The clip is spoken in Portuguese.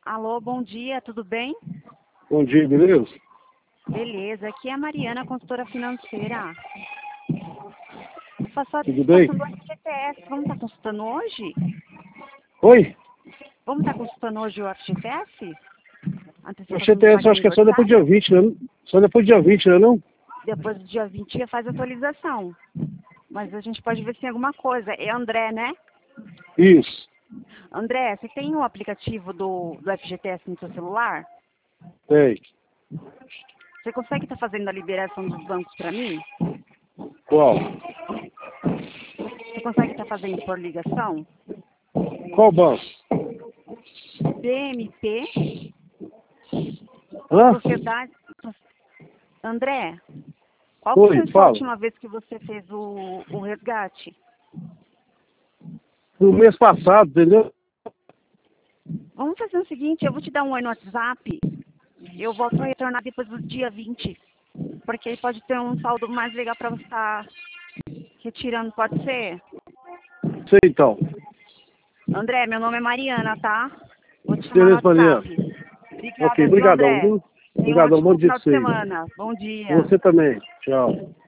Alô, bom dia, tudo bem? Bom dia, beleza? Beleza, aqui é a Mariana, consultora financeira. Faço a Tudo bem? participação do FGTS. Vamos estar consultando hoje? Oi? Vamos estar consultando hoje o FGTS? O Antecipação do CTS eu acho que é só depois do dia aniversário? 20, né? Só depois do dia 20, né não? Depois do dia 20 já faz a atualização. Mas a gente pode ver se tem alguma coisa. É André, né? Isso. André, você tem o aplicativo do FGTS no seu celular? Tem. Você consegue estar fazendo a liberação dos bancos para mim? Qual? Você consegue estar fazendo por ligação? Qual banco? BMP, Hã? Sociedade... André, qual que Oi, foi a fala. última vez que você fez o resgate? No mês passado, entendeu? Vamos fazer o seguinte, eu vou te dar um oi no WhatsApp. Eu volto a retornar depois do dia 20, porque aí pode ter um saldo mais legal para você estar retirando, pode ser? Sei então. André, meu nome é Mariana, tá? Vou te chamar no Beleza, Mariana. WhatsApp. Ok, Obrigada, viu, brigadão, André? viu? Tenha um Obrigadão, bom ótimo dia final pra de vocês. semana. Bom dia. Você também. Tchau.